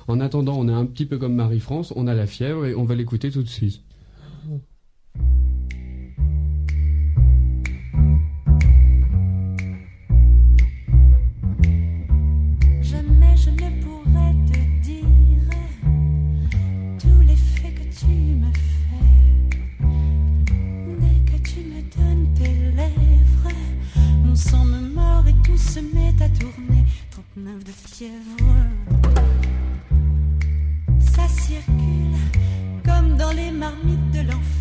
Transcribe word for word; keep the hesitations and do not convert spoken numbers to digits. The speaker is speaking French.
En attendant, on est un petit peu comme Marie-France, on a la fièvre et on va l'écouter tout de suite. Jamais je ne pourrais te dire tout l'effet que tu me fais. Dès que tu me donnes tes lèvres, mon sang me mord et tout se met à tourner. trente-neuf de fièvre. Ça circule comme dans les marmites de l'enfant.